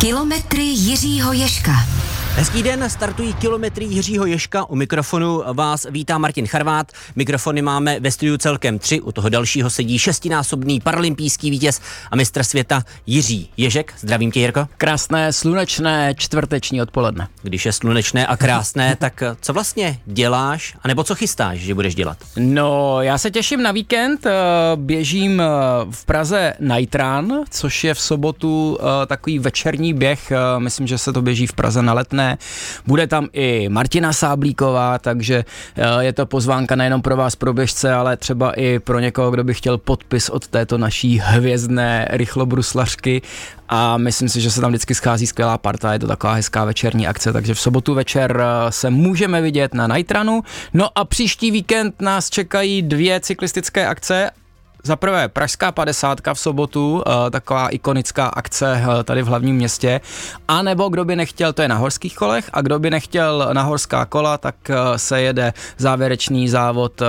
Kilometry Jiřího Ježka. Hezký den, startují kilometry Jiřího Ježka. U mikrofonu vás vítá Martin Charvát. Mikrofony máme ve studiu celkem 3. U toho dalšího sedí 6násobný paralympijský vítěz a mistr světa Jiří Ježek. Zdravím tě, Jirko. Krásné, slunečné, čtvrteční odpoledne. Když je slunečné a krásné, tak co vlastně děláš, anebo co chystáš, že budeš dělat? No, já se těším na víkend. Běžím v Praze Night Run, což je v sobotu takový večerní běh. Myslím, že se to běží v Praze na Letné. Bude tam i Martina Sáblíková, takže je to pozvánka nejenom pro vás, pro běžce, ale třeba i pro někoho, kdo by chtěl podpis od této naší hvězdné rychlobruslařky. A myslím si, že se tam vždycky schází skvělá parta, je to taková hezká večerní akce, takže v sobotu večer se můžeme vidět na Night Runu. No a příští víkend nás čekají 2 cyklistické akce. Za prvé Pražská 50 v sobotu, taková ikonická akce tady v hlavním městě, a nebo kdo by nechtěl, to je na horských kolech, a kdo by nechtěl na horská kola, tak se jede závěrečný závod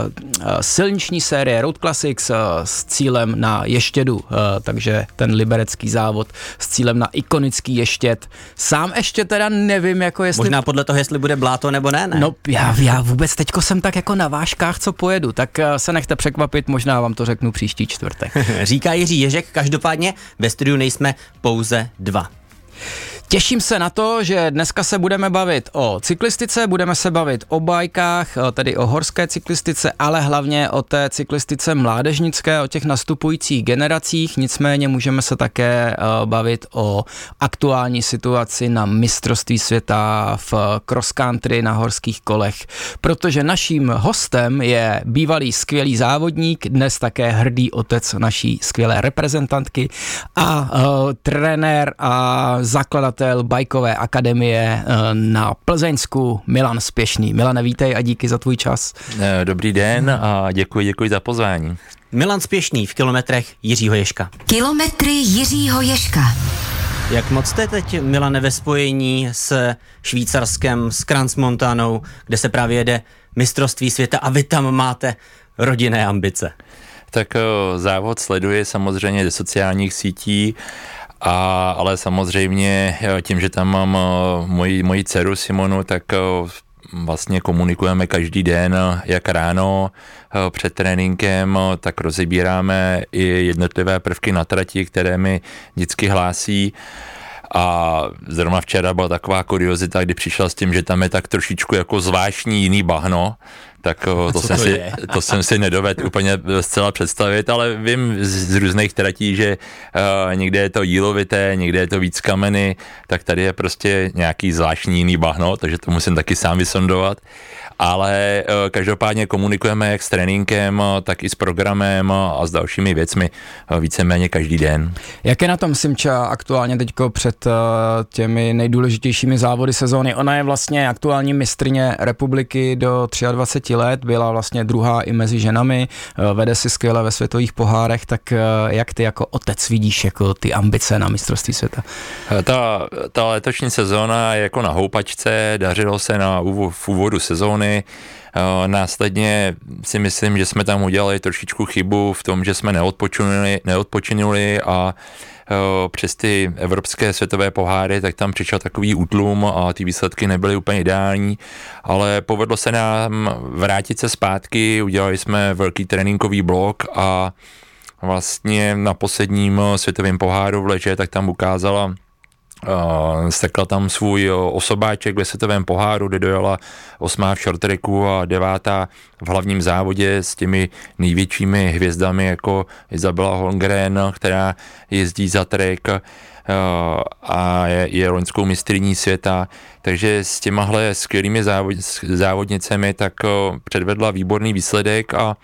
silniční série Road Classics s cílem na Ještědu, takže ten liberecký závod s cílem na ikonický Ještěd. Sám ještě teda nevím, jako jestli... Možná podle toho, jestli bude bláto nebo ne? No já vůbec teďko jsem tak jako na vážkách, co pojedu, tak se nechte překvapit, možná vám to řeknu příští čtvrtek. Říká Jiří Ježek, každopádně ve studiu nejsme pouze 2. Těším se na to, že dneska se budeme bavit o cyklistice, budeme se bavit o bajkách, tedy o horské cyklistice, ale hlavně o té cyklistice mládežnické, o těch nastupujících generacích, nicméně můžeme se také bavit o aktuální situaci na mistrovství světa v cross country na horských kolech, protože naším hostem je bývalý skvělý závodník, dnes také hrdý otec naší skvělé reprezentantky a trenér a zakladatel bajkové akademie na Plzeňsku, Milan Spěšný. Milane, vítej a díky za tvůj čas. Dobrý den a děkuji za pozvání. Milan Spěšný v kilometrech Jiřího Ježka. Kilometry Jiřího Ježka. Jak moc jste teď, Milane, ve spojení s Švýcarskem, s Crans-Montanou, kde se právě jede mistrovství světa a vy tam máte rodinné ambice? Tak závod sleduje samozřejmě ze sociálních sítí, ale samozřejmě tím, že tam mám moji dceru Simonu, tak vlastně komunikujeme každý den, jak ráno před tréninkem, tak rozebíráme i jednotlivé prvky na trati, které mi vždycky hlásí. A zrovna včera byla taková kuriozita, kdy přišla s tím, že tam je tak trošičku jako zvláštní jiný bahno, tak to jsem si nedovedl úplně zcela představit, ale vím z různých tratí, že někde je to jílovité, někde je to víc kameny, tak tady je prostě nějaký zvláštní jiný bahno, takže to musím taky sám vysondovat. Ale každopádně komunikujeme jak s tréninkem, tak i s programem a s dalšími věcmi víceméně každý den. Jak je na tom Simča aktuálně teďko před těmi nejdůležitějšími závody sezóny? Ona je vlastně aktuální mistryně republiky do 23 let, byla vlastně druhá i mezi ženami, vede si skvěle ve světových pohárech, tak jak ty jako otec vidíš jako ty ambice na mistrovství světa? Ta letošní sezóna je jako na houpačce, dařilo se v úvodu sezóny. Následně si myslím, že jsme tam udělali trošičku chybu v tom, že jsme neodpočinuli a přes ty evropské světové poháry, tak tam přišel takový útlum a ty výsledky nebyly úplně ideální, ale povedlo se nám vrátit se zpátky, udělali jsme velký tréninkový blok a vlastně na posledním světovém poháru v Leže, tak tam ukázala, stekla tam svůj osobáček ve světovém poháru, kde dojela 8. v short tracku a 9. v hlavním závodě s těmi největšími hvězdami jako Isabella Holmgren, která jezdí za track a je loňskou mistryní světa, takže s těmahle skvělými závodnicemi tak předvedla výborný výsledek a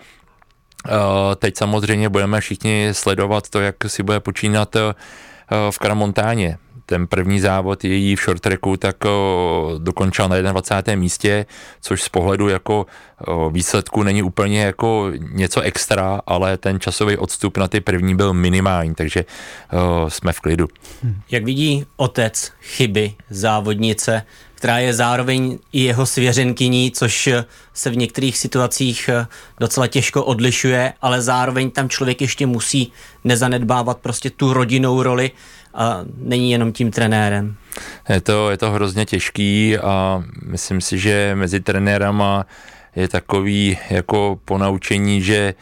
teď samozřejmě budeme všichni sledovat to, jak si bude počínat v Crans-Montaně. Ten první závod její v short tracku tak dokončil na 21. místě, což z pohledu jako výsledku není úplně jako něco extra, ale ten časový odstup na ty první byl minimální, takže jsme v klidu. Jak vidí otec chyby závodnice, která je zároveň i jeho svěřenkyní, což se v některých situacích docela těžko odlišuje, ale zároveň tam člověk ještě musí nezanedbávat prostě tu rodinnou roli a není jenom tím trenérem. Je to hrozně těžký a myslím si, že mezi trenérama je takový jako ponaučení, že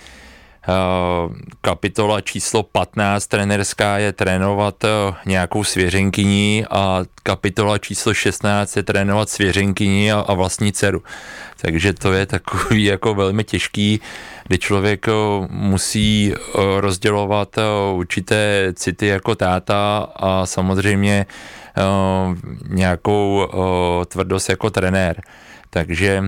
kapitola číslo 15 trenérská je trénovat nějakou svěřenkyní a kapitola číslo 16 je trénovat svěřenkyní a vlastní dceru. Takže to je takový jako velmi těžký, kdy člověk musí rozdělovat určité city jako táta a samozřejmě nějakou tvrdost jako trenér. Takže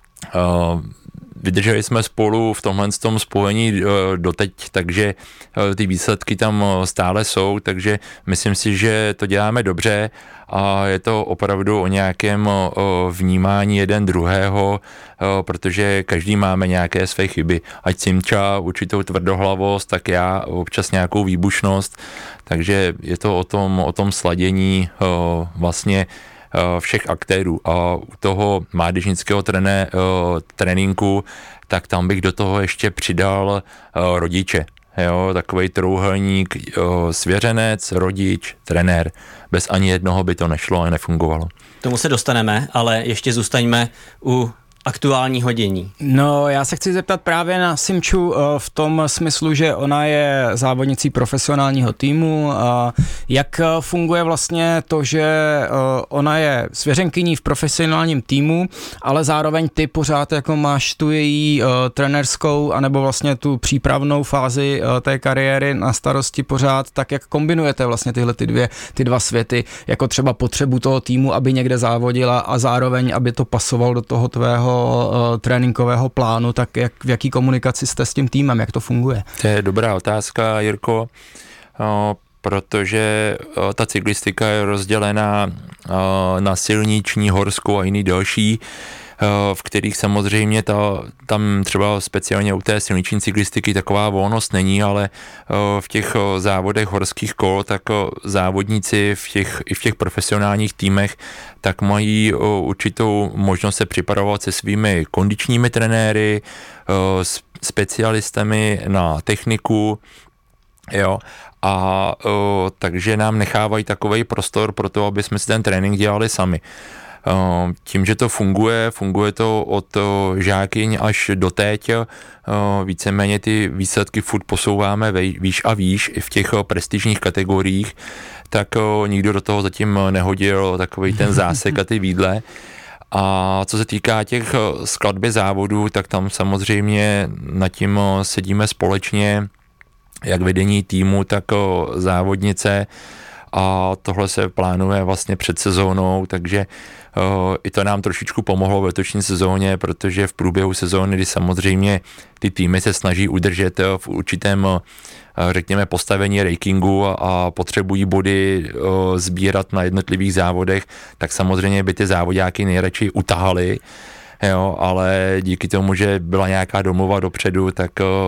vydrželi jsme spolu v tomhle spojení doteď, takže ty výsledky tam stále jsou, takže myslím si, že to děláme dobře a je to opravdu o nějakém vnímání jeden druhého, protože každý máme nějaké své chyby. Ať Simča určitou tvrdohlavost, tak já občas nějakou výbušnost, takže je to o tom sladění vlastně všech aktérů a u toho mládežnického tréninku, tak tam bych do toho ještě přidal rodiče. Jo, takovej trouhelník, svěřenec, rodič, trenér. Bez ani jednoho by to nešlo a nefungovalo. Tomu se dostaneme, ale ještě zůstaňme u aktuálního dění. No, já se chci zeptat právě na Simču v tom smyslu, že ona je závodnicí profesionálního týmu. Jak funguje vlastně to, že ona je svěřenkyní v profesionálním týmu, ale zároveň ty pořád jako máš tu její trenérskou anebo vlastně tu přípravnou fázi té kariéry na starosti pořád, tak jak kombinujete vlastně tyhle ty dva světy, jako třeba potřebu toho týmu, aby někde závodila a zároveň, aby to pasovalo do toho tvého tréninkového plánu, tak v jaký komunikaci jste s tím týmem, jak to funguje? To je dobrá otázka, Jirko, protože ta cyklistika je rozdělená na silniční, horskou a jiný další, v kterých samozřejmě tam třeba speciálně u té silniční cyklistiky taková volnost není, ale v těch závodech horských kol, tak závodníci i v těch profesionálních týmech tak mají určitou možnost se připravovat se svými kondičními trenéry, specialistami na techniku, jo, a takže nám nechávají takovej prostor pro to, aby jsme si ten trénink dělali sami. Tím, že to funguje to od žákyň až do teď, víceméně ty výsledky furt posouváme výš a výš i v těch prestižních kategoriích, tak nikdo do toho zatím nehodil takovej ten zásek a ty výdle. A co se týká těch skladby závodů, tak tam samozřejmě nad tím sedíme společně, jak vedení týmu, tak závodnice, a tohle se plánuje vlastně před sezónou, takže i to nám trošičku pomohlo v letošní sezóně, protože v průběhu sezóny, kdy samozřejmě ty týmy se snaží udržet v určitém, řekněme, postavení rankingu a potřebují body sbírat na jednotlivých závodech, tak samozřejmě by ty závodáky nejradši utahali, jo, ale díky tomu, že byla nějaká domluva dopředu, tak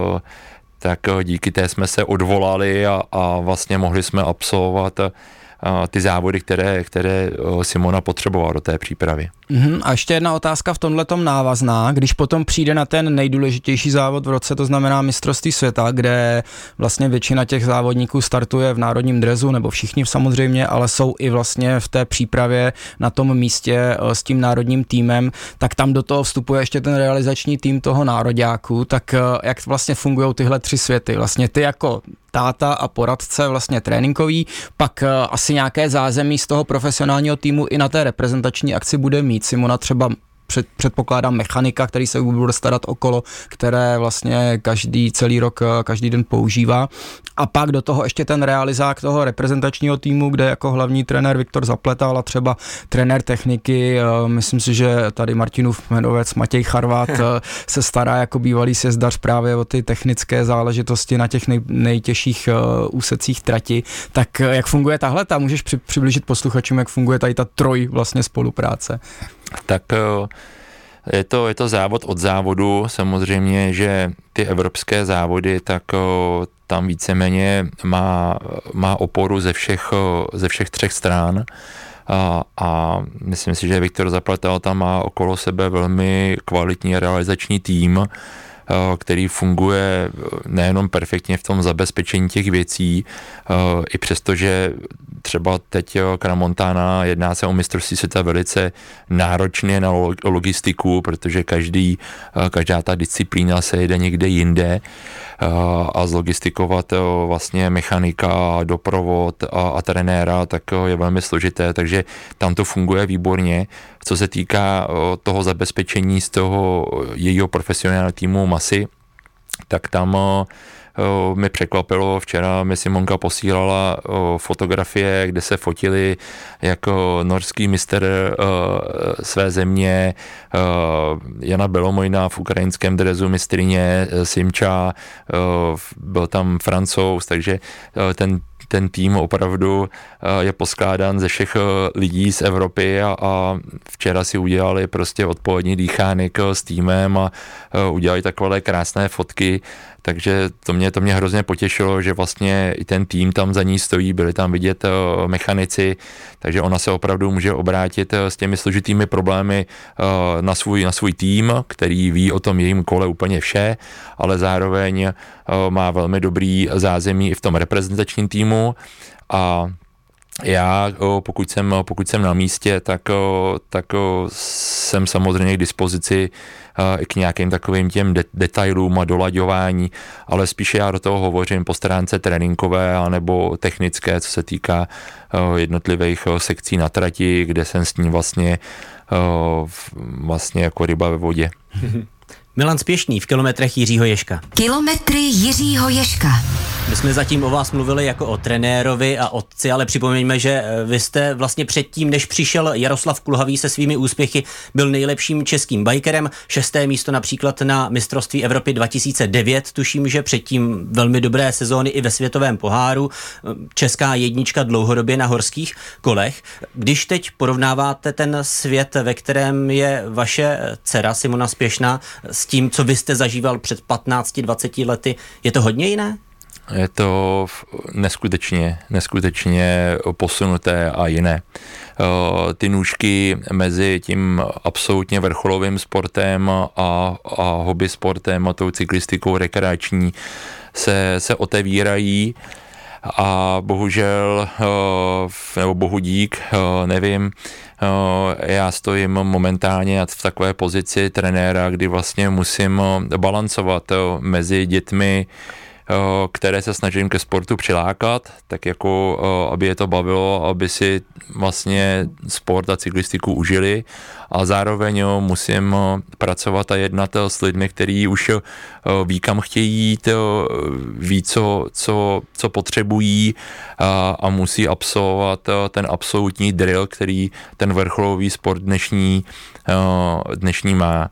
díky té jsme se odvolali a vlastně mohli jsme absolvovat ty závody, které Simona potřebovala do té přípravy. A ještě jedna otázka v tomhletom návazná, když potom přijde na ten nejdůležitější závod v roce, to znamená mistrovství světa, kde vlastně většina těch závodníků startuje v národním dresu, nebo všichni samozřejmě, ale jsou i vlastně v té přípravě na tom místě s tím národním týmem, tak tam do toho vstupuje ještě ten realizační tým toho nároďáku, tak jak vlastně fungují tyhle tři světy? Vlastně ty jako táta a poradce vlastně tréninkový, pak asi nějaké zázemí z toho profesionálního týmu i na té reprezentační akci bude mít. Simona třeba předpokládám mechanika, který se bude starat o kolo, které vlastně celý rok, každý den používá. A pak do toho ještě ten realizák toho reprezentačního týmu, kde jako hlavní trenér Viktor Zapletal a třeba trenér techniky, myslím si, že tady Martinův jmenovec Matěj Charvát se stará jako bývalý sjezdař právě o ty technické záležitosti na těch nejtěžších úsecích trati. Tak jak funguje tahle? Můžeš přiblížit posluchačům, jak funguje tady ta vlastně spolupráce? Tak je to závod od závodu, samozřejmě, že ty evropské závody, tak tam víceméně má oporu ze všech třech stran. a myslím si, že Viktor Zapletal tam má okolo sebe velmi kvalitní realizační tým, který funguje nejenom perfektně v tom zabezpečení těch věcí, i přesto, že třeba teď Crans-Montana jedná se o mistrovství světa velice náročně na logistiku, protože každá ta disciplína se jede někde jinde a zlogistikovat vlastně mechanika, doprovod a trenéra, tak je velmi složité, takže tam to funguje výborně. Co se týká toho zabezpečení z toho jejího profesionálního týmu Masy, tak tam mi překvapilo, včera mi Simonka posílala fotografie, kde se fotili jako norský mistr své země, Jana Belomojna v ukrajinském dresu mistryně, Simča, byl tam Francouz, takže ten tým opravdu je poskládán ze všech lidí z Evropy a včera si udělali prostě odpolední dýchánek s týmem a udělali takové krásné fotky, takže to mě hrozně potěšilo, že vlastně i ten tým tam za ní stojí, byli tam vidět mechanici, takže ona se opravdu může obrátit s těmi složitými problémy na svůj tým, který ví o tom jejím kole úplně vše, ale zároveň má velmi dobrý zázemí i v tom reprezentačním týmu a já, pokud jsem na místě, tak jsem samozřejmě k dispozici k nějakým takovým těm detailům a dolaďování, ale spíše já do toho hovořím po stránce tréninkové anebo technické, co se týká jednotlivých sekcí na trati, kde jsem s ním vlastně jako ryba ve vodě. Milan Spěšný v kilometrech Jiřího Ježka. Kilometry Jiřího Ježka. My jsme zatím o vás mluvili jako o trenérovi a otci, ale připomeňme, že vy jste vlastně předtím, než přišel Jaroslav Kulhavý se svými úspěchy, byl nejlepším českým bikerem, 6. místo například na mistrovství Evropy 2009, tuším, že předtím velmi dobré sezóny i ve světovém poháru, česká jednička dlouhodobě na horských kolech. Když teď porovnáváte ten svět, ve kterém je vaše dcera Simona Spěšná, s tím, co vy jste zažíval před 15-20 lety, je to hodně jiné? Je to neskutečně posunuté a jiné. Ty nůžky mezi tím absolutně vrcholovým sportem a hobby sportem a tou cyklistikou rekreační se otevírají a bohužel, nebo bohu dík, nevím, já stojím momentálně v takové pozici trenéra, kdy vlastně musím balancovat mezi dětmi, které se snažím ke sportu přilákat, tak jako aby je to bavilo, aby si vlastně sport a cyklistiku užili a zároveň musím pracovat a jednat s lidmi, kteří už ví, kam chtějí jít, ví, co potřebují a musí absolvovat ten absolutní drill, který ten vrcholový sport dnešní má.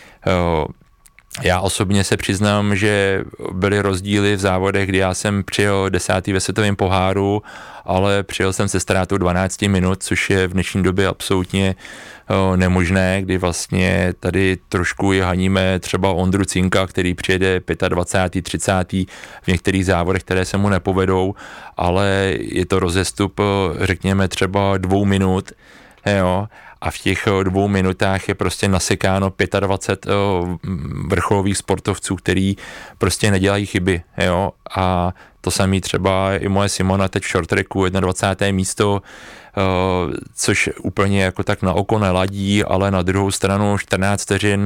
Já osobně se přiznám, že byly rozdíly v závodech, kdy já jsem přijel 10. ve světovém poháru, ale přijel jsem se ztrátou 12 minut, což je v dnešní době absolutně nemožné, kdy vlastně tady trošku haníme třeba Ondru Cinka, který přijede 25. 30. v některých závodech, které se mu nepovedou, ale je to rozestup, řekněme třeba 2 minut, jo, a v těch 2 minutách je prostě nasekáno 25 vrcholových sportovců, který prostě nedělají chyby, jo, a to samý třeba i moje Simona teď v short tracku, 21. místo, což úplně jako tak na oko neladí, ale na druhou stranu 14 vteřin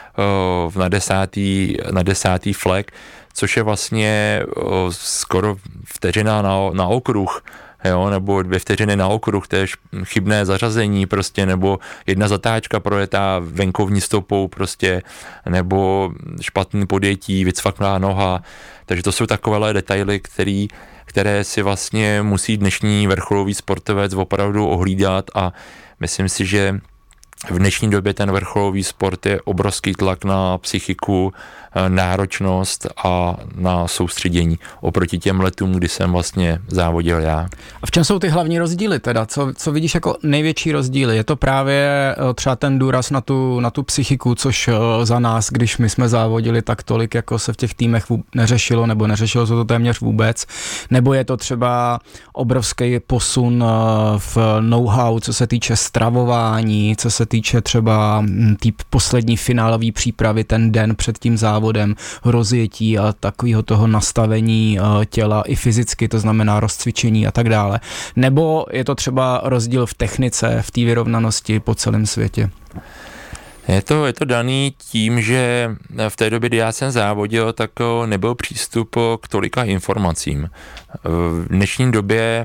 na 10. flek, což je vlastně skoro vteřina na okruh, jo, nebo 2 vteřiny na okruh, to je chybné zařazení prostě, nebo 1 zatáčka projetá venkovní stopou prostě, nebo špatný podjetí, vycvaklá noha, takže to jsou takovéhle detaily, které si vlastně musí dnešní vrcholový sportovec opravdu ohlídat a myslím si, že v dnešní době ten vrcholový sport je obrovský tlak na psychiku, náročnost a na soustředění oproti těm letům, kdy jsem vlastně závodil já. A v čem jsou ty hlavní rozdíly teda? Co vidíš jako největší rozdíly? Je to právě třeba ten důraz na tu psychiku, což za nás, když my jsme závodili, tak tolik jako se v těch týmech neřešilo, nebo neřešilo se to téměř vůbec, nebo je to třeba obrovský posun v know-how, co se týče stravování, co se týče třeba poslední finálové přípravy ten den před tím závodem, rozjetí a takového toho nastavení těla i fyzicky, to znamená rozcvičení a tak dále. Nebo je to třeba rozdíl v technice, v té vyrovnanosti po celém světě? Je to daný tím, že v té době, kdy já jsem závodil, tak nebyl přístup k tolika informacím. V dnešní době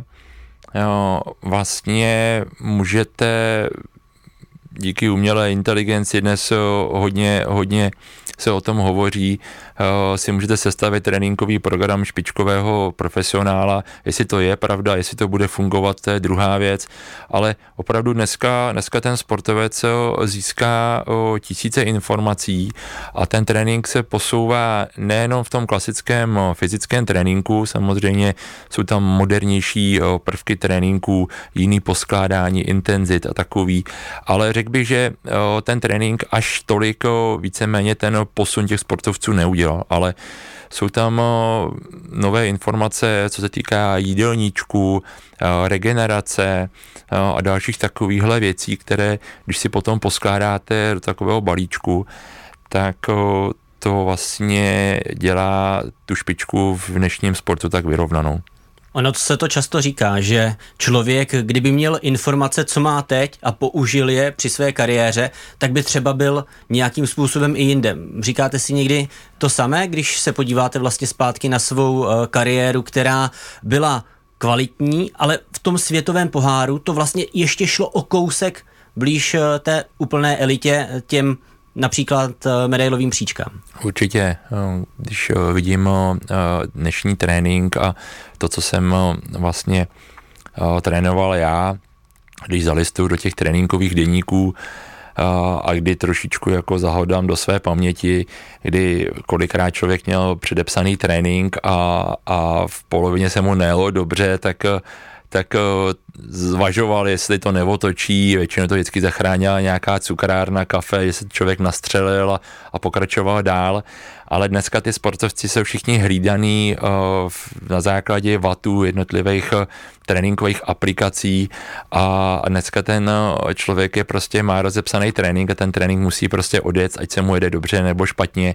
vlastně můžete díky umělé inteligenci, dnes hodně se o tom hovoří, si můžete sestavit tréninkový program špičkového profesionála. Jestli to je pravda, jestli to bude fungovat, to je druhá věc, ale opravdu dneska ten sportovec získá tisíce informací a ten trénink se posouvá nejenom v tom klasickém fyzickém tréninku, samozřejmě jsou tam modernější prvky tréninku, jiný poskládání, intenzit a takový, ale řekl bych, že ten trénink až tolik víceméně ten posun těch sportovců neudělal, ale jsou tam nové informace, co se týká jídelníčků, regenerace a dalších takovýchhle věcí, které, když si potom poskládáte do takového balíčku, tak to vlastně dělá tu špičku v dnešním sportu tak vyrovnanou. Ono se to často říká, že člověk, kdyby měl informace, co má teď a použil je při své kariéře, tak by třeba byl nějakým způsobem i jinde. Říkáte si někdy to samé, když se podíváte vlastně zpátky na svou kariéru, která byla kvalitní, ale v tom světovém poháru to vlastně ještě šlo o kousek blíž té úplné elitě, těm například medailovým příčkám. Určitě, když vidím dnešní trénink a to, co jsem vlastně trénoval já, když zalistuju do těch tréninkových deníků a kdy trošičku jako zahodám do své paměti, kdy kolikrát člověk měl předepsaný trénink a v polovině se mu nejelo dobře, tak zvažoval, jestli to neotočí, většinou to vždycky zachránila nějaká cukrárna, kafe, jestli člověk nastřelil a pokračoval dál, ale dneska ty sportovci jsou všichni hlídaný na základě vatů jednotlivých tréninkových aplikací a dneska ten člověk je prostě má rozepsaný trénink a ten trénink musí prostě odjet, ať se mu jede dobře nebo špatně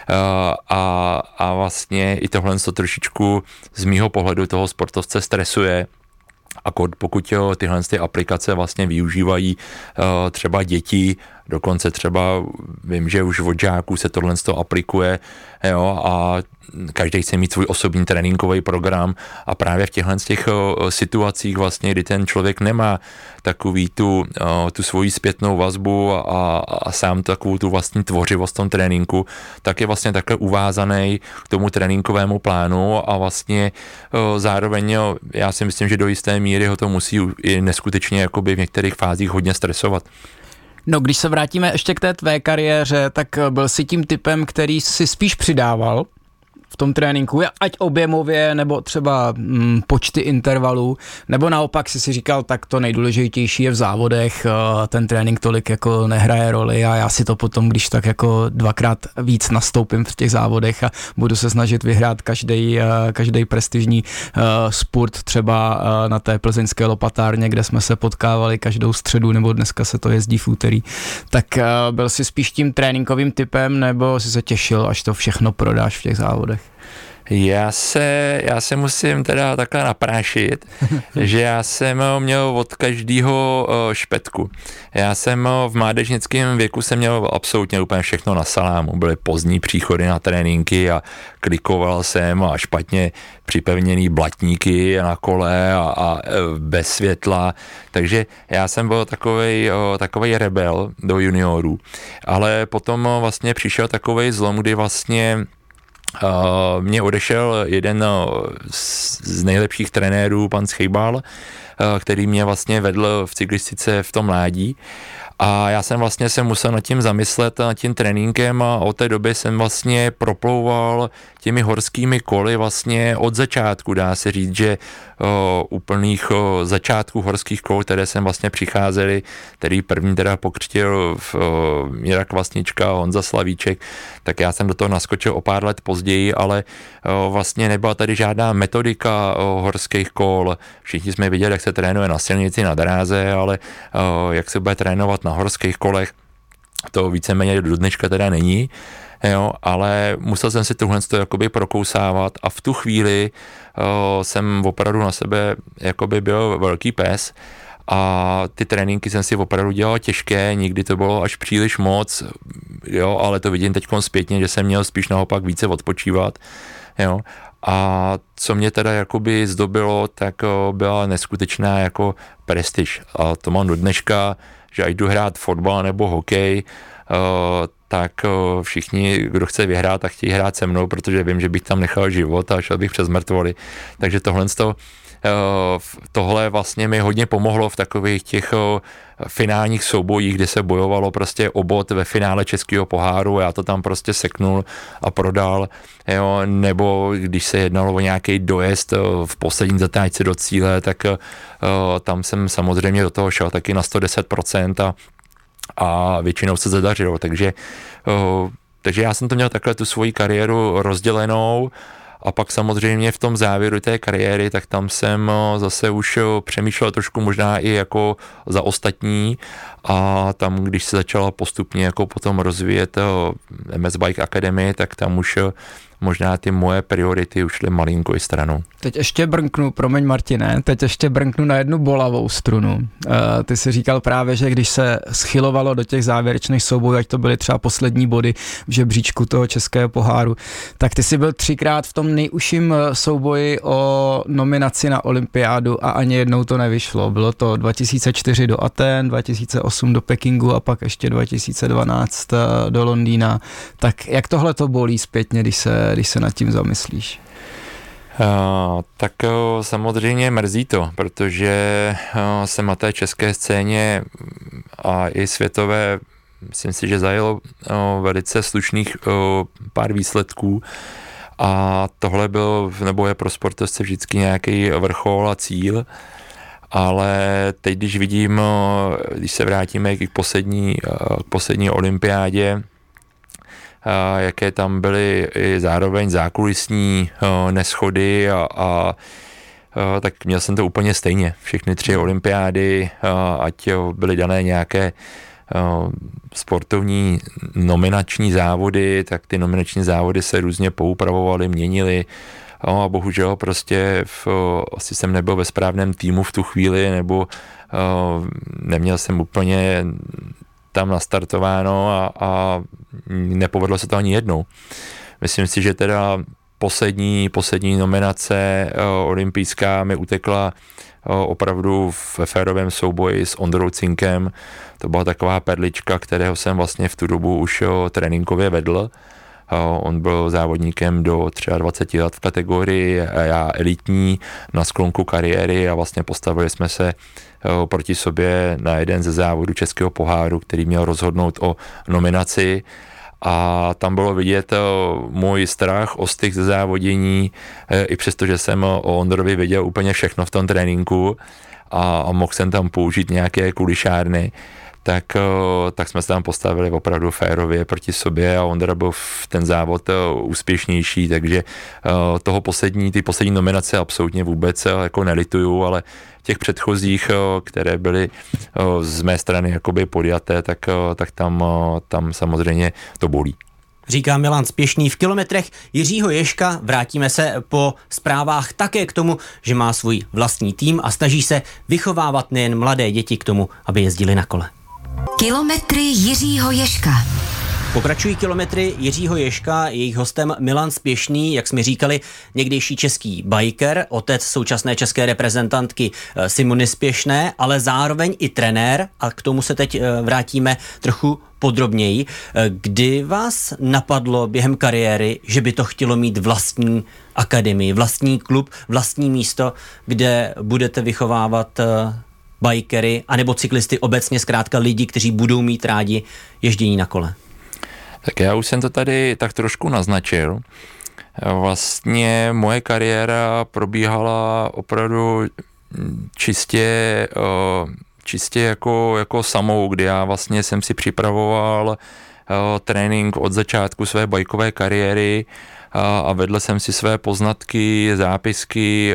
a vlastně i tohle to trošičku z mýho pohledu toho sportovce stresuje. A pokud tyhle aplikace vlastně využívají třeba děti, dokonce třeba vím, že už od žáků se tohle aplikuje, jo, a každý chce mít svůj osobní tréninkový program a právě v těchto situacích vlastně, kdy ten člověk nemá takový tu svoji zpětnou vazbu a sám takovou tu vlastní tvořivost v tom tréninku, tak je vlastně takhle uvázaný k tomu tréninkovému plánu a vlastně zároveň já si myslím, že do jisté míry ho to musí i neskutečně jakoby v některých fázích hodně stresovat. No, když se vrátíme ještě k té tvé kariéře, tak byl jsi tím typem, který si spíš přidával v tom tréninku, ať objemově, nebo třeba počty intervalů, nebo naopak si říkal, tak to nejdůležitější je v závodech, ten trénink tolik jako nehraje roli a já si to potom, když tak jako dvakrát víc nastoupím v těch závodech a budu se snažit vyhrát každý prestižní spurt třeba na té plzeňské lopatárně, kde jsme se potkávali každou středu, nebo dneska se to jezdí v úterý. Tak byl jsi spíš tím tréninkovým typem, nebo jsi se těšil, až to všechno prodáš v těch závodech? Já se musím teda takhle naprášit, že já jsem měl od každého špetku. Já jsem v mládežnickém věku jsem měl absolutně úplně všechno na salámu. Byly pozdní příchody na tréninky a klikoval jsem a špatně připevněný blatníky na kole a bez světla. Takže já jsem byl takovej rebel do juniorů. Ale potom vlastně přišel takovej zlom, kdy vlastně mě odešel jeden z nejlepších trenérů, pan Schejbal, který mě vlastně vedl v cyklistice v tom mládí A já jsem vlastně se musel nad tím zamyslet, nad tím tréninkem a od té doby jsem vlastně proplouval těmi horskými koly vlastně od začátku, dá se říct, že úplných začátků horských kol, které jsem vlastně přicházeli, který první teda pokřtil Míra Kvasnička, Honza Slavíček, tak já jsem do toho naskočil o pár let později, ale vlastně nebyla tady žádná metodika horských kol. Všichni jsme viděli, jak se trénuje na silnici, na dráze, ale jak se bude trénovat na horských kolech, to víceméně do dneška teda není. Jo, ale musel jsem si tohle jakoby prokousávat a v tu chvíli jsem opravdu na sebe jakoby byl velký pes a ty tréninky jsem si opravdu dělal těžké, nikdy to bylo až příliš moc, jo, ale to vidím teď zpětně, že jsem měl spíš naopak více odpočívat, jo. A co mě teda jakoby zdobilo, tak byla neskutečná jako prestiž. A to mám do dneška, že ať jdu hrát fotbal nebo hokej, tak všichni, kdo chce vyhrát, tak chtějí hrát se mnou, protože vím, že bych tam nechal život a šel bych přes mrtvoly. Takže tohle vlastně mi hodně pomohlo v takových těch finálních soubojích, kde se bojovalo prostě o bod ve finále Českého poháru, já to tam prostě seknul a prodal, jo, nebo když se jednalo o nějaký dojezd v poslední zatáčce do cíle, tak tam jsem samozřejmě do toho šel taky na 110% a většinou se zadařilo, takže já jsem to měl takhle tu svoji kariéru rozdělenou a pak samozřejmě v tom závěru té kariéry, tak tam jsem zase už přemýšlel trošku možná i jako za ostatní a tam, když se začala postupně jako potom rozvíjet MS Bike Academy, tak tam už možná ty moje priority už šly malinko i stranou. Teď ještě brnknu, promiň Martine, na jednu bolavou strunu. Ty jsi říkal právě, že když se schylovalo do těch závěrečných soubojů, ať to byly třeba poslední body v žebříčku toho českého poháru, tak ty jsi byl 3krát v tom nejužším souboji o nominaci na olympiádu a ani jednou to nevyšlo. Bylo to 2004 do Aten, 2008 do Pekingu a pak ještě 2012 do Londýna. Tak jak tohle to bolí zpětně, když se nad tím zamyslíš? Tak samozřejmě mrzí to, protože jsem na té české scéně a i světové, myslím si, že zajelo velice slušných pár výsledků a tohle byl, nebo je pro sportovce vždycky nějaký vrchol a cíl, ale teď, když vidím, když se vrátíme k poslední olympiádě, jaké tam byly i zároveň zákulisní neshody a tak měl jsem to úplně stejně. Všechny 3 olympiády, ať byly dané nějaké sportovní nominační závody, tak ty nominační závody se různě poupravovaly, měnily a bohužel prostě asi jsem nebyl ve správném týmu v tu chvíli, nebo neměl jsem úplně tam nastartováno a nepovedlo se to ani jednou. Myslím si, že teda poslední nominace olympijská mi utekla opravdu ve férovém souboji s Ondrou Cinkem. To byla taková perlička, kterého jsem vlastně v tu dobu už tréninkově vedl. On byl závodníkem do 23 let v kategorii a já elitní na sklonku kariéry a vlastně postavili jsme se proti sobě na jeden ze závodů Českého poháru, který měl rozhodnout o nominaci a tam bylo vidět můj strach, ostych ze závodění, i přesto, že jsem o Ondrovi věděl úplně všechno v tom tréninku a mohl jsem tam použít nějaké kulišárny, tak jsme se tam postavili opravdu férově proti sobě a Ondra byl v ten závod úspěšnější, takže ty poslední nominace absolutně vůbec jako nelituju, ale těch předchozích, které byly z mé strany jakoby podjaté, tak tam samozřejmě to bolí. Říká Milan Spěšný v kilometrech Jiřího Ježka. Vrátíme se po zprávách také k tomu, že má svůj vlastní tým a snaží se vychovávat nejen mladé děti k tomu, aby jezdili na kole. Kilometry Jiřího Ježka. Pokračují kilometry Jiřího Ježka, jejich hostem Milan Spěšný, jak jsme říkali, někdejší český biker, otec současné české reprezentantky Simony Spěšné, ale zároveň i trenér a k tomu se teď vrátíme trochu podrobněji. Kdy vás napadlo během kariéry, že by to chtělo mít vlastní akademii, vlastní klub, vlastní místo, kde budete vychovávat bikery, anebo cyklisty obecně, zkrátka lidi, kteří budou mít rádi ježdění na kole? Tak já už jsem to tady tak trošku naznačil. Vlastně moje kariéra probíhala opravdu čistě jako samou, kdy já vlastně jsem si připravoval trénink od začátku své bajkové kariéry a vedl jsem si své poznatky, zápisky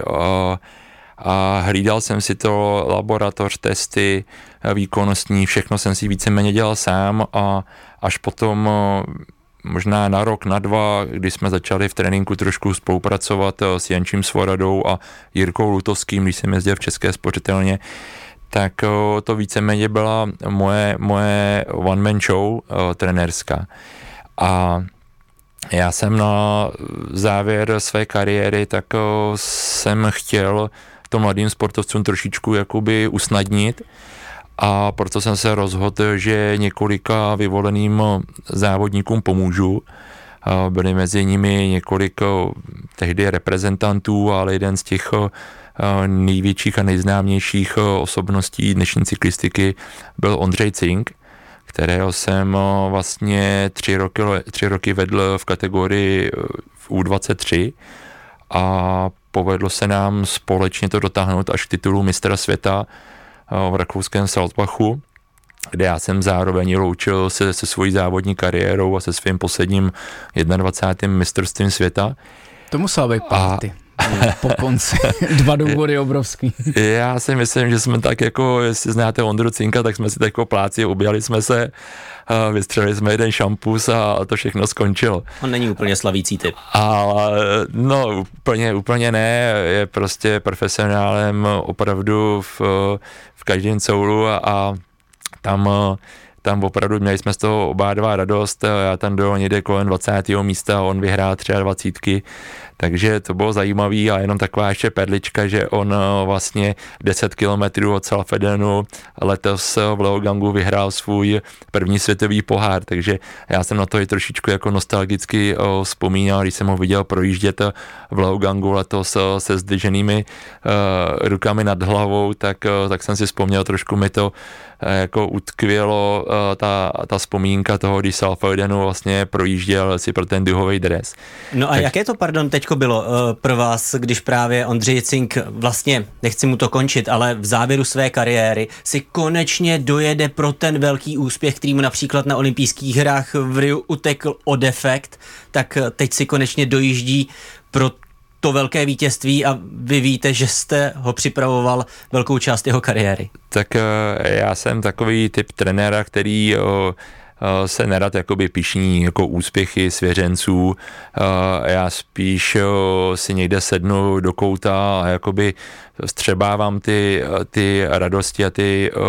a hlídal jsem si to, laboratoř, testy, výkonnostní, všechno jsem si víceméně dělal sám a až potom možná na rok, na 2, když jsme začali v tréninku trošku spolupracovat s Jančím Svoradou a Jirkou Lutovským, když jsem jezdil v České spořitelně, tak to víceméně byla moje one-man show trenérská. A já jsem na závěr své kariéry, tak jsem chtěl to mladým sportovcům trošičku jakoby usnadnit a proto jsem se rozhodl, že několika vyvoleným závodníkům pomůžu. Byli mezi nimi několik tehdy reprezentantů, ale jeden z těch největších a nejznámějších osobností dnešní cyklistiky byl Ondřej Cink, kterého jsem vlastně 3 roky vedl v kategorii v U23 a povedlo se nám společně to dotáhnout až k titulu mistra světa v rakouském Salzbachu, kde já jsem zároveň loučil se svojí závodní kariérou a se svým posledním 21. mistrovstvím světa. To musela být party. Po konci. 2 důvody obrovský. Já si myslím, že jsme tak jako, jestli znáte Ondru Cinka, tak jsme si tak jako pláci, uběhali jsme se, vystřelili jsme jeden šampus a to všechno skončilo. On není úplně slavící typ. Ale no úplně ne, je prostě profesionálem opravdu v každém coulu a tam opravdu měli jsme z toho oba dva radost, já tam dojel někde kolem 20. místa a on vyhrál 23, takže to bylo zajímavý a jenom taková ještě perlička, že on vlastně 10 kilometrů od Salfedenu letos v Leogangu vyhrál svůj první světový pohár, takže já jsem na to i trošičku jako nostalgicky vzpomínal, když jsem ho viděl projíždět v Leogangu letos se zdviženými rukami nad hlavou, tak jsem si vzpomněl, trošku mi to jako utkvělo ta vzpomínka toho, když Salfedenu vlastně projížděl si pro ten duhový dres. No a tak jaké to, pardon, teďko bylo pro vás, když právě Ondřej Cink, vlastně nechci mu to končit, ale v závěru své kariéry si konečně dojede pro ten velký úspěch, který mu například na olympijských hrách v Riu utekl o defekt, tak teď si konečně dojíždí pro to velké vítězství a vy víte, že jste ho připravoval velkou část jeho kariéry. Tak já jsem takový typ trenéra, který se nerad jakoby pišní jako úspěchy svěřenců. Já spíš si někde sednu do kouta a jakoby střebávám ty radosti a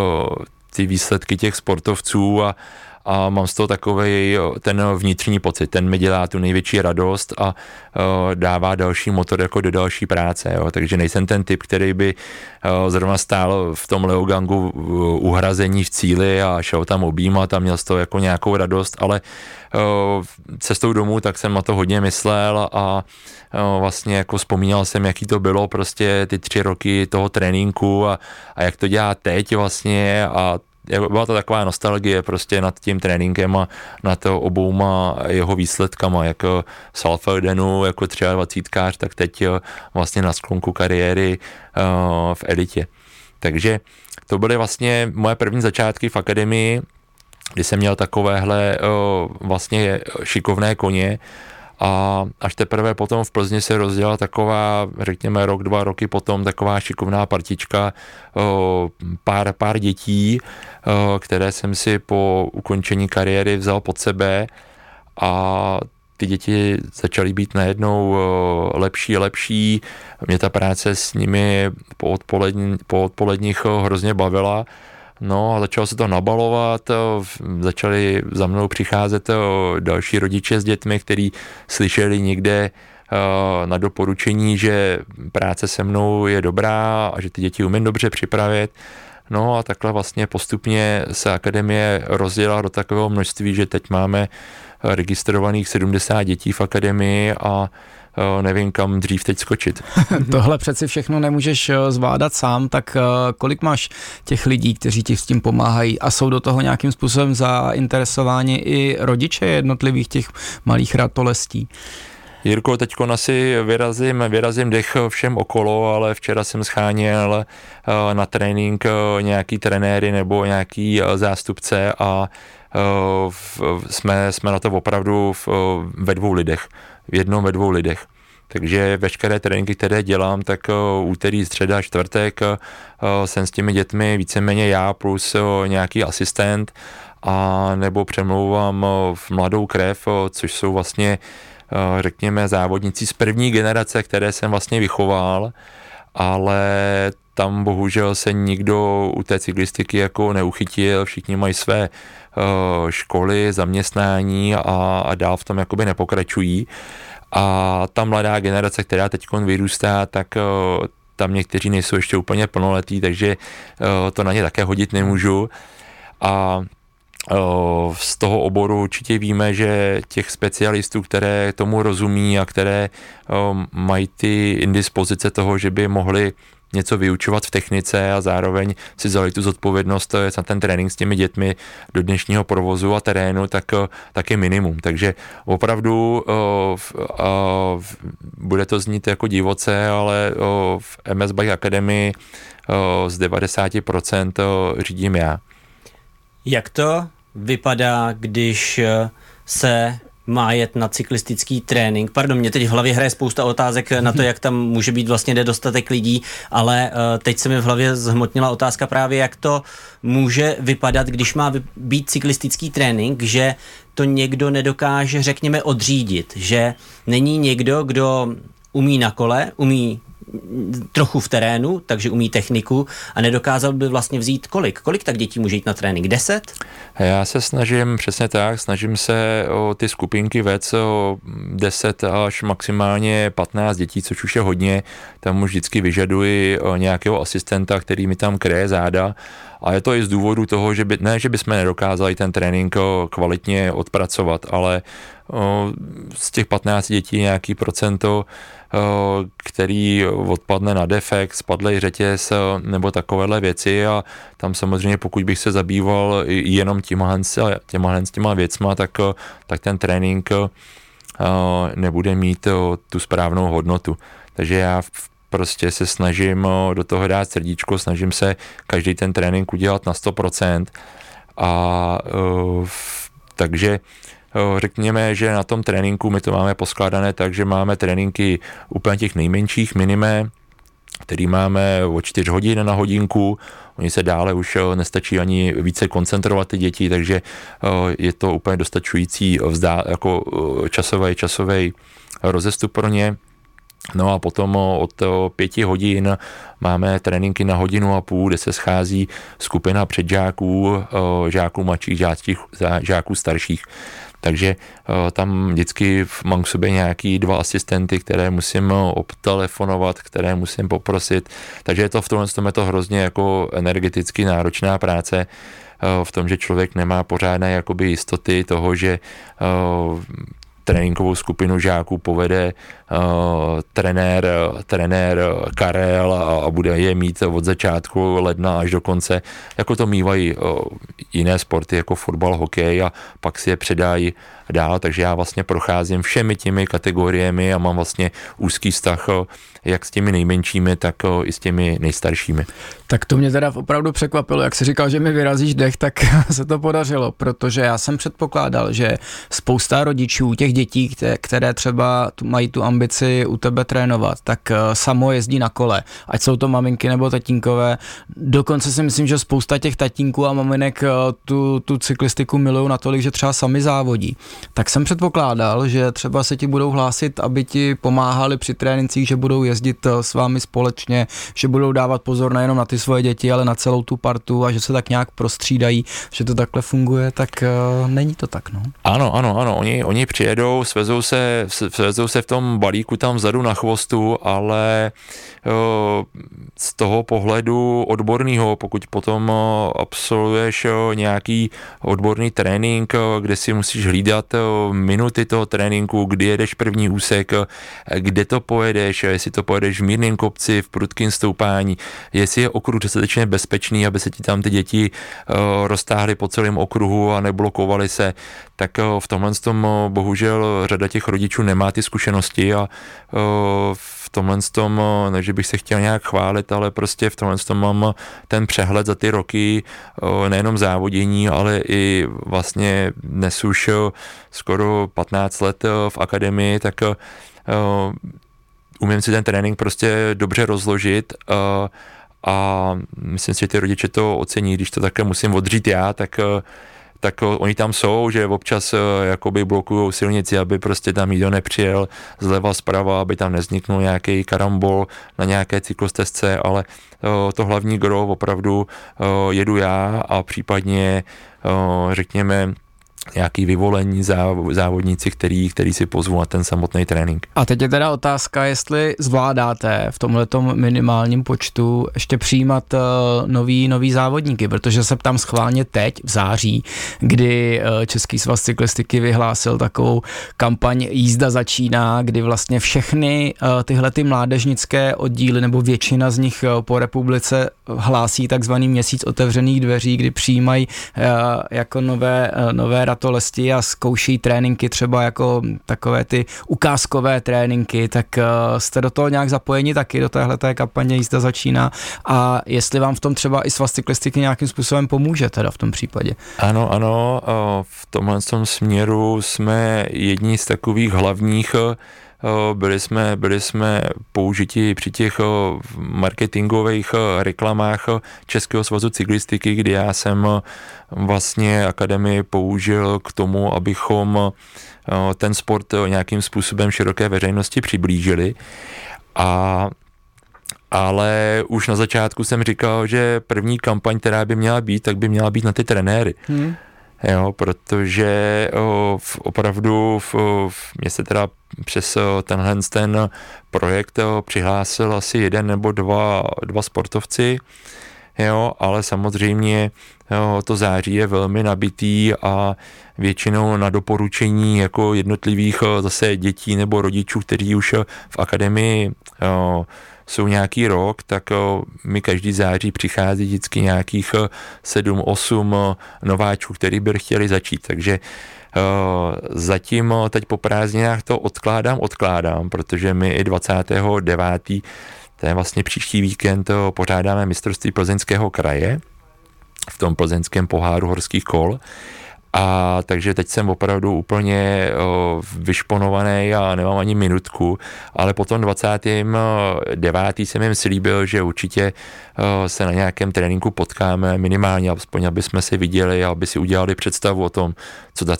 ty výsledky těch sportovců a mám z toho takovej ten vnitřní pocit, ten mi dělá tu největší radost a dává další motor jako do další práce, jo. Takže nejsem ten typ, který by zrovna stál v tom Leogangu uhrazení v cíli a šel tam objímat a měl z toho jako nějakou radost, ale cestou domů tak jsem na to hodně myslel a vlastně jako vzpomínal jsem, jaký to bylo prostě ty 3 roky toho tréninku a jak to dělá teď vlastně a byla to taková nostalgie prostě nad tím tréninkem a nad obouma jeho výsledkama, jako Salfedenu, jako 23kář, tak teď vlastně na sklonku kariéry v elitě. Takže to byly vlastně moje první začátky v akademii, kdy jsem měl takovéhle vlastně šikovné koně a až teprve potom v Plzni se rozdělala taková, řekněme 1-2 roky potom, taková šikovná partička, pár dětí, které jsem si po ukončení kariéry vzal pod sebe a ty děti začaly být najednou lepší. Mě ta práce s nimi po odpoledních hrozně bavila. No a začalo se to nabalovat, začali za mnou přicházet další rodiče s dětmi, kteří slyšeli někde na doporučení, že práce se mnou je dobrá a že ty děti umím dobře připravit. No a takhle vlastně postupně se akademie rozdělila do takového množství, že teď máme registrovaných 70 dětí v akademii a nevím, kam dřív teď skočit. Tohle přeci všechno nemůžeš zvládat sám, tak kolik máš těch lidí, kteří ti s tím pomáhají a jsou do toho nějakým způsobem zainteresováni i rodiče jednotlivých těch malých ratolestí? Jirko, teďko asi vyrazím dech všem okolo, ale včera jsem scháněl na trénink nějaký trenéry nebo nějaký zástupce a jsme na to opravdu ve dvou lidech. Takže veškeré tréninky, které dělám, tak úterý, středa, čtvrtek jsem s těmi dětmi víceméně já plus nějaký asistent a nebo přemlouvám v mladou krev, což jsou vlastně řekněme závodníci z první generace, které jsem vlastně vychoval, ale tam bohužel se nikdo u té cyklistiky jako neuchytil, všichni mají své školy, zaměstnání a dál v tom jakoby nepokračují. A ta mladá generace, která teď vyrůstá, tak tam někteří nejsou ještě úplně plnoletí, takže to na ně také hodit nemůžu. A z toho oboru určitě víme, že těch specialistů, které tomu rozumí a které mají ty indispozice toho, že by mohli něco vyučovat v technice a zároveň si vzali tu zodpovědnost na ten trénink s těmi dětmi do dnešního provozu a terénu, tak je minimum. Takže opravdu bude to znít jako divoce, ale v MS Bike Academy z 90% řídím já. Jak to vypadá, když se má jet na cyklistický trénink? Pardon, mě teď v hlavě hraje spousta otázek na to, jak tam může být vlastně nedostatek lidí, ale teď se mi v hlavě zhmotnila otázka právě, jak to může vypadat, když má být cyklistický trénink, že to někdo nedokáže, řekněme, odřídit, že není někdo, kdo umí na kole, umí trochu v terénu, takže umí techniku a nedokázal by vlastně vzít kolik tak dětí může jít na trénink? 10? Já se snažím se o ty skupinky vést o 10 až maximálně 15 dětí, což už je hodně. Tam už vždycky vyžaduji nějakého asistenta, který mi tam kryje záda. A je to i z důvodu toho, že bychom nedokázali ten trénink kvalitně odpracovat, ale z těch 15 dětí nějaký procento, který odpadne na defekt, spadlej řetěz nebo takovéhle věci a tam samozřejmě pokud bych se zabýval jenom těma věcma, tak ten trénink nebude mít tu správnou hodnotu. Takže já prostě se snažím do toho dát srdíčko, snažím se každý ten trénink udělat na 100% a takže řekněme, že na tom tréninku my to máme poskládané tak, že máme tréninky úplně těch nejmenších minimé, který máme o 4 hodin na hodinku, oni se dále už nestačí ani více koncentrovat ty děti, takže je to úplně dostačující jako časový rozestup pro ně. No a potom od 5 hodin máme tréninky na 1,5 hodiny, kde se schází skupina předžáků, žáků mladších, žáků starších. Takže tam vždycky mám k sobě nějaký 2 asistenty, které musím obtelefonovat, které musím poprosit. Takže je to v tomhle je to hrozně jako energeticky náročná práce v tom, že člověk nemá pořádné jakoby jistoty toho, že tréninkovou skupinu žáků povede trenér Karel a bude je mít od začátku ledna až do konce, jako to mívají jiné sporty jako fotbal, hokej a pak si je předají dál, takže já vlastně procházím všemi těmi kategoriemi a mám vlastně úzký vztah jak s těmi nejmenšími, tak i s těmi nejstaršími. Tak to mě teda opravdu překvapilo, jak jsi říkal, že mi vyrazíš dech, tak se to podařilo, protože já jsem předpokládal, že spousta rodičů těch dětí, které třeba mají tu ambici u tebe trénovat, tak samo jezdí na kole, ať jsou to maminky nebo tatínkové. Dokonce si myslím, že spousta těch tatínků a maminek tu cyklistiku milují natolik, že třeba sami závodí. Tak jsem předpokládal, že třeba se ti budou hlásit, aby ti pomáhali při trénincích, že budou jezdit s vámi společně, že budou dávat pozor nejenom na ty svoje děti, ale na celou tu partu a že se tak nějak prostřídají, že to takhle funguje, tak není to tak, no. Ano, oni přijedou, svezou se v tom balíku tam vzadu na chvostu, ale z toho pohledu odborného, pokud potom absolvuješ nějaký odborný trénink, kde si musíš hlídat minuty toho tréninku, kdy jedeš první úsek, kde to pojedeš, jestli to pojedeš v mírném kopci, v prudkém stoupání, jestli je okruh dostatečně bezpečný, aby se ti tam ty děti roztáhly po celém okruhu a neblokovaly se, tak v tomhle tom bohužel řada těch rodičů nemá ty zkušenosti a v tomhle tom, ne, že bych se chtěl nějak chválit, ale prostě v tomhle tom mám ten přehled za ty roky, nejenom závodění, ale i vlastně dnes už skoro 15 let v akademii, tak umím si ten trénink prostě dobře rozložit a myslím si, že ty rodiče to ocení, když to také musím odřít já, tak oni tam jsou, že občas jakoby blokujou silnici, aby prostě tam nikdo nepřijel zleva zprava, aby tam nevzniknul nějaký karambol na nějaké cyklostezce, ale to hlavní gro opravdu jedu já a případně řekněme nějaký vyvolení závodníci, který si pozvou na ten samotný trénink. A teď je teda otázka, jestli zvládáte v tomhletom minimálním počtu ještě přijímat nový závodníky, protože se ptám schválně teď v září, kdy Český svaz cyklistiky vyhlásil takovou kampaň Jízda začíná, kdy vlastně všechny tyhle ty mládežnické oddíly nebo většina z nich po republice hlásí takzvaný měsíc otevřených dveří, kdy přijímají jako nové ratolesti a zkouší tréninky třeba jako takové ty ukázkové tréninky, tak jste do toho nějak zapojeni taky, do téhleté kampaně Jízda začíná a jestli vám v tom třeba i svaz cyklistiky nějakým způsobem pomůže teda v tom případě. Ano, v tomhle směru jsme jedni z takových hlavních. Byli jsme použiti při těch marketingových reklamách Českého svazu cyklistiky, kdy já jsem vlastně akademii použil k tomu, abychom ten sport nějakým způsobem široké veřejnosti přiblížili. Ale už na začátku jsem říkal, že první kampaň, která by měla být, tak by měla být na ty trenéry. Jo, protože opravdu mě se teda přes ten projekt přihlásil asi jeden nebo dva sportovci, jo, ale samozřejmě to září je velmi nabitý a většinou na doporučení jako jednotlivých zase dětí nebo rodičů, kteří už v akademii jsou nějaký rok, tak mi každý září přichází vždycky nějakých 7-8 nováčků, který by chtěli začít, takže zatím teď po prázdninách to odkládám, protože my i 29. to je vlastně příští víkend, pořádáme mistrovství Plzeňského kraje v tom plzeňském poháru horských kol. A takže teď jsem opravdu úplně vyšponovaný a nemám ani minutku, ale potom 29. jsem jim slíbil, že určitě se na nějakém tréninku potkáme minimálně, aspoň aby jsme se viděli a aby si udělali představu o tom, co ta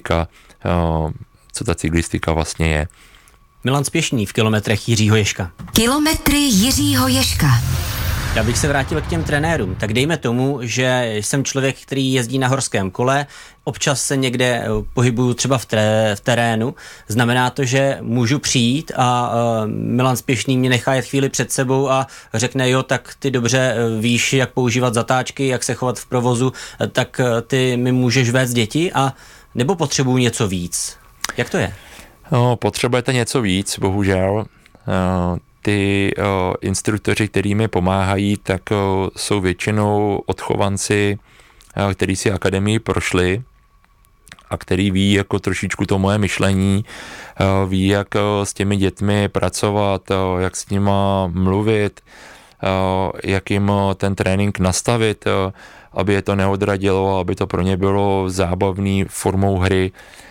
cyklistika vlastně je. Milan Spěšný v kilometrech Jiřího Ježka. Kilometry Jiřího Ježka. Já bych se vrátil k těm trenérům. Tak dejme tomu, že jsem člověk, který jezdí na horském kole, občas se někde pohybuju třeba v terénu. Znamená to, že můžu přijít a Milan Spěšný mě nechá jet chvíli před sebou a řekne, jo, tak ty dobře víš, jak používat zatáčky, jak se chovat v provozu, tak ty mi můžeš vést děti, a nebo potřebuju něco víc? Jak to je? No, potřebujete něco víc, bohužel. Ty instruktoři, který mi pomáhají, tak jsou většinou odchovanci, kteří si akademii prošli a který ví jako trošičku to moje myšlení, ví, jak s těmi dětmi pracovat, jak s nima mluvit, jak jim ten trénink nastavit, aby je to neodradilo, aby to pro ně bylo zábavný formou hry,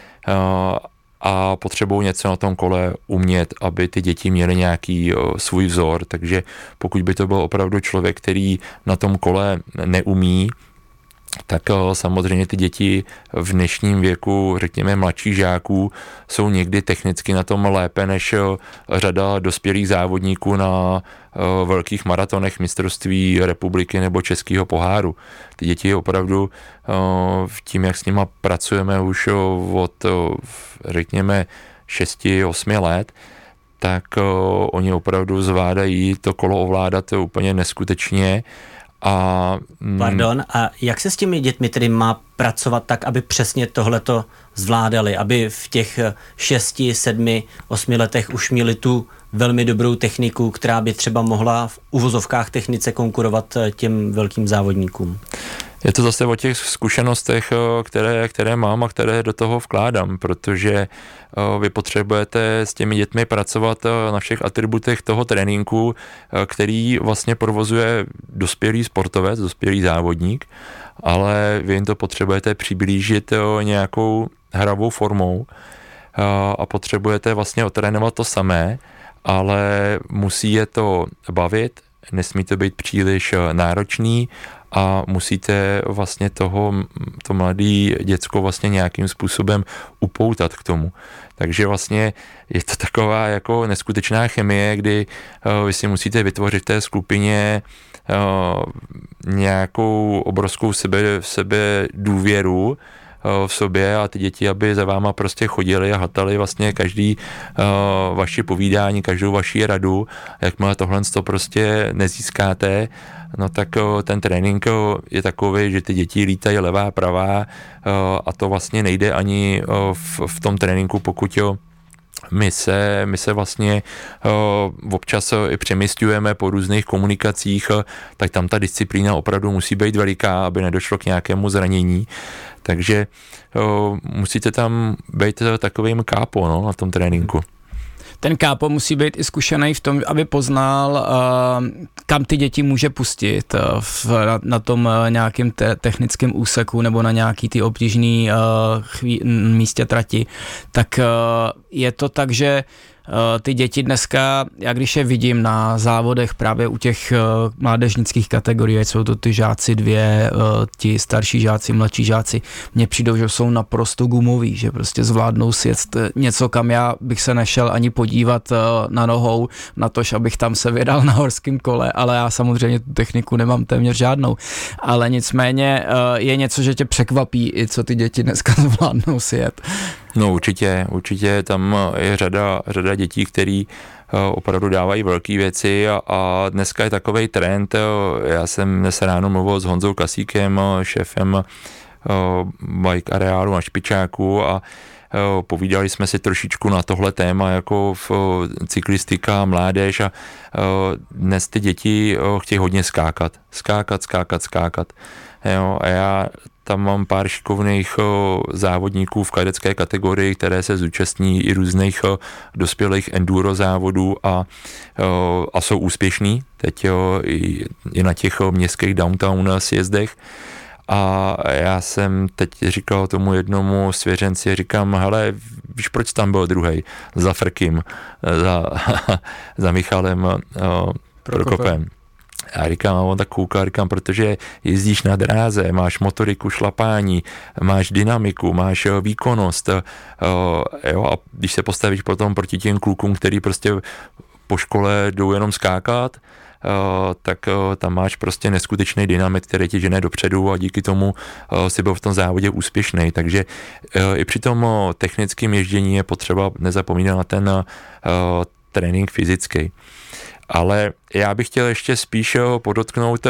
a potřebují něco na tom kole umět, aby ty děti měly nějaký svůj vzor, takže pokud by to byl opravdu člověk, který na tom kole neumí, tak samozřejmě ty děti v dnešním věku, řekněme mladších žáků, jsou někdy technicky na tom lépe než řada dospělých závodníků na velkých maratonech mistrovství republiky nebo českého poháru. Ty děti opravdu tím, jak s nima pracujeme už od, řekněme, 6-8 let, tak oni opravdu zvládají to kolo ovládat úplně neskutečně. Pardon, a jak se s těmi dětmi tedy má pracovat tak, aby přesně tohleto zvládali, aby v těch 6, 7, 8 letech už měli tu velmi dobrou techniku, která by třeba mohla v uvozovkách technice konkurovat těm velkým závodníkům? Je to zase o těch zkušenostech, které mám a které do toho vkládám, protože vy potřebujete s těmi dětmi pracovat na všech atributech toho tréninku, který vlastně provozuje dospělý sportovec, dospělý závodník, ale vy jim to potřebujete přiblížit nějakou hravou formou a potřebujete vlastně otrénovat to samé, ale musí je to bavit, nesmí to být příliš náročný a musíte vlastně to mladý děcko vlastně nějakým způsobem upoutat k tomu. Takže vlastně je to taková jako neskutečná chemie, kdy vy si musíte vytvořit v té skupině nějakou obrovskou sebe důvěru v sobě a ty děti, aby za váma prostě chodili a hatali vlastně každý vaši povídání, každou vaši radu. Jakmile tohle prostě nezískáte, no tak ten trénink je takový, že ty děti lítají levá, pravá a to vlastně nejde ani v tom tréninku, pokud my se vlastně občas i přemysťujeme po různých komunikacích, tak tam ta disciplína opravdu musí být veliká, aby nedošlo k nějakému zranění. Takže musíte tam být takovým kápo na tom tréninku. Ten kápo musí být i zkušený v tom, aby poznal, kam ty děti může pustit na tom nějakém technickém úseku nebo na nějaký ty obtížný místě trati. Tak je to tak, že ty děti dneska, já když je vidím na závodech právě u těch mládežnických kategorií, jsou to ty žáci 2, ti starší žáci, mladší žáci, mně přijdou, že jsou naprosto gumoví, že prostě zvládnou sjet něco, kam já bych se nešel ani podívat na nohou, na tož, abych tam se vydal na horském kole, ale já samozřejmě tu techniku nemám téměř žádnou. Ale nicméně je něco, že tě překvapí i co ty děti dneska zvládnou sjet. No určitě tam je řada dětí, který opravdu dávají velké věci a dneska je takovej trend. Já jsem dnes ráno mluvil s Honzou Kasíkem, šéfem bike areálu na Špičáku a povídali jsme si trošičku na tohle téma jako v cyklistika, mládež a dnes ty děti chtějí hodně skákat. Jo, a já tam mám pár šikovných závodníků v kadecké kategorii, které se zúčastní i různých dospělých enduro závodů a jsou úspěšní. Teď i na těch městských downtown sjezdech. A já jsem teď říkal tomu jednomu svěřenci, říkám, hele, víš, proč tam byl druhej? Za Frkim, za Michalem Prokopem. A říkám, a on tak kouká, říkám, protože jezdíš na dráze, máš motoriku, šlapání, máš dynamiku, máš výkonnost, jo, a když se postavíš potom proti těm klukům, který prostě po škole jdou jenom skákat, tak tam máš prostě neskutečný dynamit, který tě žene dopředu a díky tomu si byl v tom závodě úspěšný. Takže i při tom technickém ježdění je potřeba nezapomínat na ten trénink fyzický. Ale já bych chtěl ještě spíš podotknout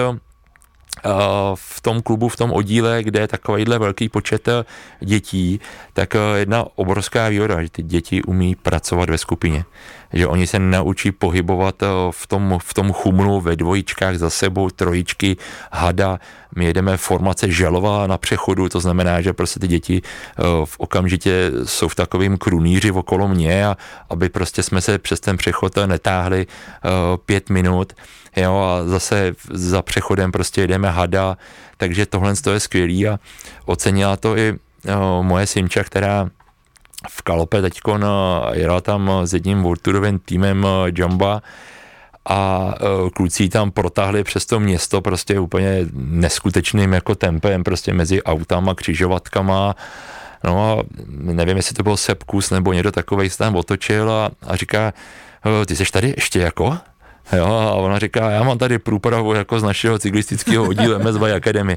v tom klubu, v tom oddíle, kde je takovýhle velký počet dětí, tak jedna obrovská výhoda, že ty děti umí pracovat ve skupině. Že oni se naučí pohybovat v tom chumnu ve dvojičkách za sebou, trojičky, hada. My jedeme formace želova na přechodu, to znamená, že prostě ty děti v okamžitě jsou v takovém krunýři okolo mě a aby prostě jsme se přes ten přechod netáhli 5 minut, jo, a zase za přechodem prostě jedeme hada, takže tohle je skvělý a ocenila to i moje synča, která v Kalope teďko jela tam s jedním World Tourovým týmem Jamba a kluci tam protáhli přes to město prostě úplně neskutečným jako tempem prostě mezi autama, křižovatkama. No a nevím, jestli to byl Sepkus nebo někdo takovej se tam otočil a říká, ty jsi tady ještě jako? Jo, a ona říká, já mám tady průpravu jako z našeho cyklistického oddílu MS Bike Academy,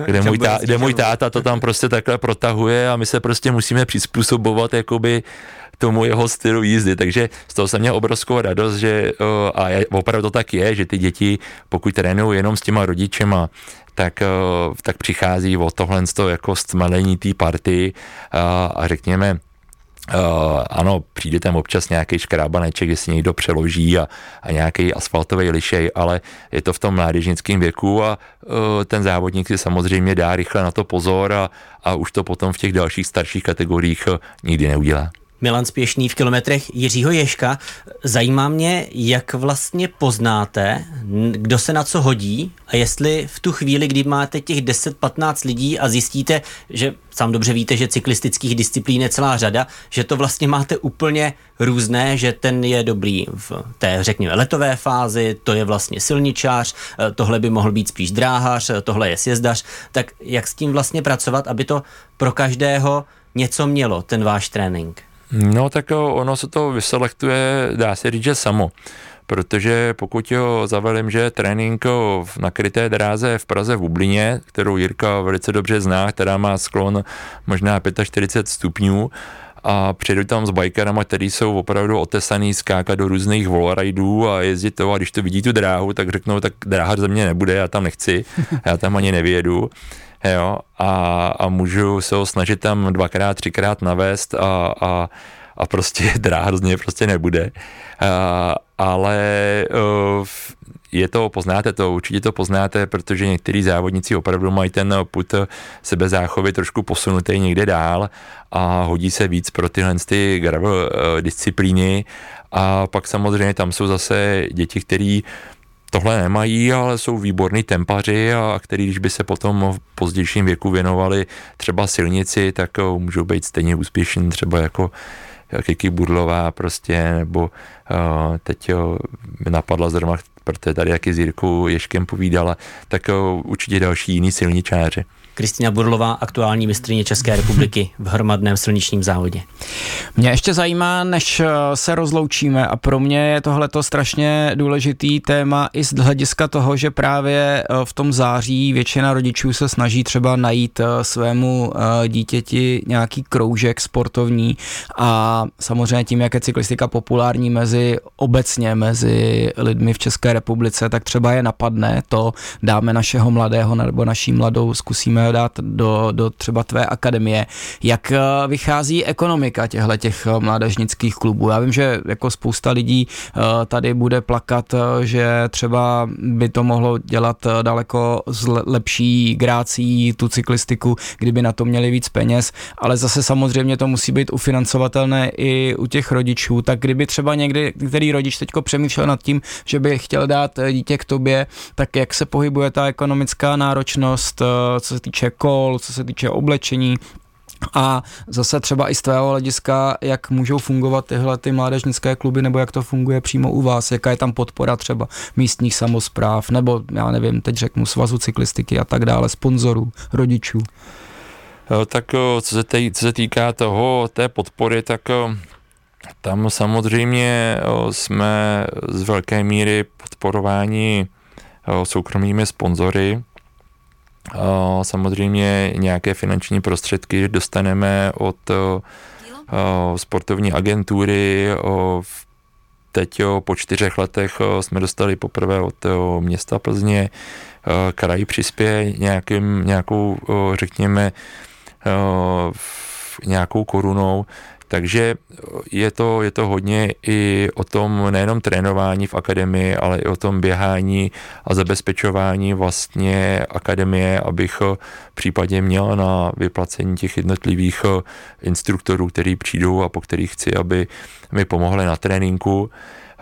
kde můj táta to tam prostě takhle protahuje a my se prostě musíme přizpůsobovat jakoby tomu jeho stylu jízdy, takže z toho jsem měl obrovskou radost, že a opravdu to tak je, že ty děti, pokud trénují jenom s těma rodičema, tak přichází o tohle jako stmelení té party a řekněme, ano, přijde tam občas nějaký škrábaneček, kde si někdo přeloží a nějaký asfaltový lišej, ale je to v tom mládežnickém věku a ten závodník si samozřejmě dá rychle na to pozor a už to potom v těch dalších starších kategoriích nikdy neudělá. Milan Spěšný v kilometrech Jiřího Ježka. Zajímá mě, jak vlastně poznáte, kdo se na co hodí a jestli v tu chvíli, kdy máte těch 10-15 lidí a zjistíte, že sám dobře víte, že cyklistických disciplín je celá řada, že to vlastně máte úplně různé, že ten je dobrý v té, řekněme, letové fázi, to je vlastně silničář, tohle by mohl být spíš dráhař, tohle je sjezdař, tak jak s tím vlastně pracovat, aby to pro každého něco mělo, ten váš trénink? No tak ono se to vyselektuje, dá se říct, že samo. Protože pokud zavelím, že trénink na kryté dráze v Praze v Bublině, kterou Jirka velice dobře zná, která má sklon možná 45 stupňů, a přijedu tam s bikerama, který jsou opravdu otesaný, skákat do různých wallrideů a jezdit to, a když to vidí tu dráhu, tak řeknou, tak dráha ze mě nebude, já tam nechci, já tam ani nevyjedu. Jo, a můžu se ho snažit tam 2x, 3x navést a prostě dráha z něj prostě nebude. Ale určitě to poznáte, protože některý závodníci opravdu mají ten pud sebezáchovy trošku posunutý někde dál a hodí se víc pro tyhle gravel disciplíny. A pak samozřejmě tam jsou zase děti, který tohle nemají, ale jsou výborní tempaři a který, když by se potom v pozdějším věku věnovali třeba silnici, tak můžou být stejně úspěšní třeba jako Kiki Budlová prostě, nebo teď mi napadla zrovna, protože tady jaký s Jirkou Ježkem povídala, tak určitě další jiný silničáři. Kristina Burlová, aktuální mistryně České republiky v hromadném silničním závodě. Mě ještě zajímá, než se rozloučíme, a pro mě je tohleto strašně důležitý téma i z hlediska toho, že právě v tom září většina rodičů se snaží třeba najít svému dítěti nějaký kroužek sportovní a samozřejmě tím, jak je cyklistika populární obecně mezi lidmi v České republice, tak třeba je napadne to, dáme našeho mladého nebo naší mladou, zkusíme dát do třeba tvé akademie. Jak vychází ekonomika těch mládežnických klubů? Já vím, že jako spousta lidí tady bude plakat, že třeba by to mohlo dělat daleko lepší grácí tu cyklistiku, kdyby na to měli víc peněz, ale zase samozřejmě to musí být ufinancovatelné i u těch rodičů, tak kdyby třeba někdy, který rodič teďko přemýšlel nad tím, že by chtěl dát dítě k tobě, tak jak se pohybuje ta ekonomická náročnost, co se týče kol, co se týče oblečení a zase třeba i z tvého hlediska, jak můžou fungovat tyhle ty mládežnické kluby, nebo jak to funguje přímo u vás, jaká je tam podpora třeba místních samospráv, nebo já nevím, teď řeknu svazu cyklistiky a tak dále, sponzorů, rodičů. Tak co se týká té podpory, tak tam samozřejmě jsme z velké míry podporováni soukromými sponzory. Samozřejmě nějaké finanční prostředky dostaneme od sportovní agentury. Teď po 4 letech jsme dostali poprvé od města Plzně. Kraj přispěje nějakou, řekněme, nějakou korunou. Takže je to hodně i o tom nejenom trénování v akademii, ale i o tom běhání a zabezpečování vlastně akademie, abych případně měl na vyplacení těch jednotlivých instruktorů, kteří přijdou a po kterých chci, aby mi pomohli na tréninku.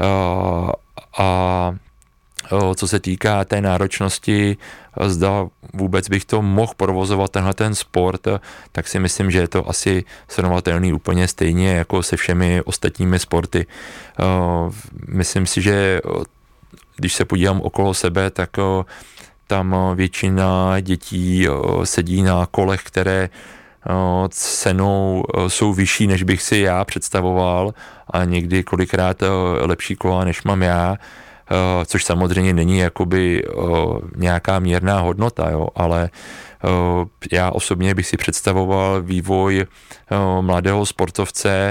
A co se týká té náročnosti, zda vůbec bych to mohl provozovat ten sport, tak si myslím, že je to asi srovnatelný úplně stejně jako se všemi ostatními sporty. Myslím si, že když se podívám okolo sebe, tak tam většina dětí sedí na kolech, které cenou jsou vyšší, než bych si já představoval, a někdy kolikrát lepší kola, než mám já. Což samozřejmě není jakoby nějaká měrná hodnota, jo, ale já osobně bych si představoval vývoj mladého sportovce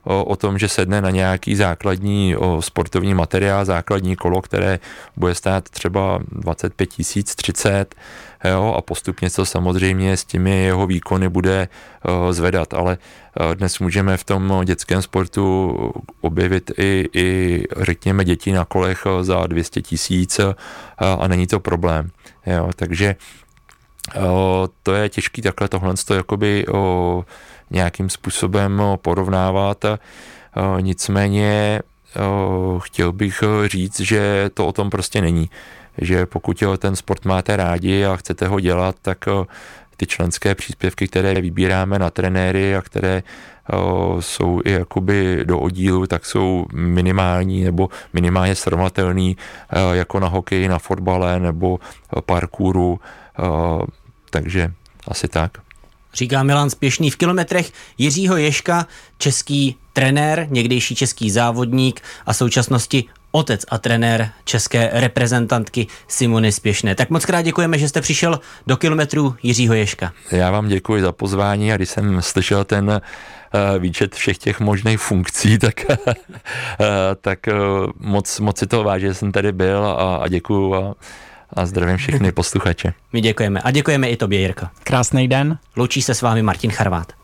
o tom, že sedne na nějaký základní sportovní materiál, základní kolo, které bude stát třeba 25 000, 30, jo, a postupně to samozřejmě s těmi jeho výkony bude zvedat, ale dnes můžeme v tom dětském sportu objevit i řekněme děti na kolech za 200 000 a není to problém, jo, takže to je těžký takhle tohle jakoby nějakým způsobem porovnávat. Nicméně chtěl bych říct, že to o tom prostě není. Že pokud ten sport máte rádi a chcete ho dělat, tak ty členské příspěvky, které vybíráme na trenéry a které jsou i jakoby do oddílu, tak jsou minimální nebo minimálně srovnatelný jako na hokeji, na fotbale nebo parkouru, takže asi tak. Říká Milan Spěšný v kilometrech Jiřího Ježka, český trenér, někdejší český závodník a současnosti otec a trenér české reprezentantky Simony Spěšné. Tak moc krát děkujeme, že jste přišel do kilometrů Jiřího Ježka. Já vám děkuji za pozvání a když jsem slyšel ten výčet všech těch možných funkcí, tak moc si toho vážím, že jsem tady byl a děkuju a zdravím všechny posluchače. My děkujeme a děkujeme i tobě, Jirko. Krásný den. Loučí se s vámi Martin Charvát.